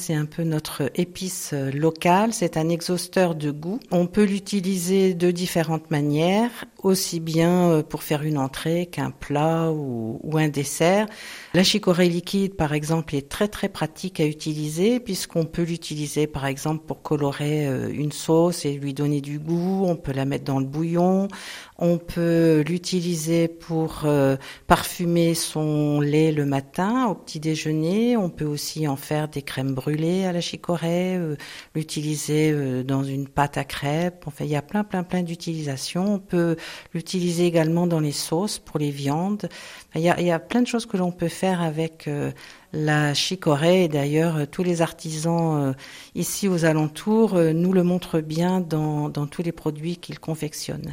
c'est un peu notre épice locale. C'est un exhausteur de goût. On peut l'utiliser de différentes manières, aussi bien pour faire une entrée qu'un plat ou un dessert. La chicorée liquide, par exemple, est très très pratique à utiliser puisqu'on peut l'utiliser, par exemple, pour colorer une sauce et lui donner du goût. On peut la mettre dans le bouillon. On peut l'utiliser pour parfumer son lait le matin au petit déjeuner. On peut aussi en faire des crèmes brûlées à la chicorée, l'utiliser dans une pâte à crêpes. Enfin, il y a plein d'utilisations. On peut l'utiliser également dans les sauces pour les viandes. Enfin, il y a plein de choses que l'on peut faire avec la chicorée. Et d'ailleurs, tous les artisans ici aux alentours nous le montrent bien dans tous les produits qu'ils confectionnent.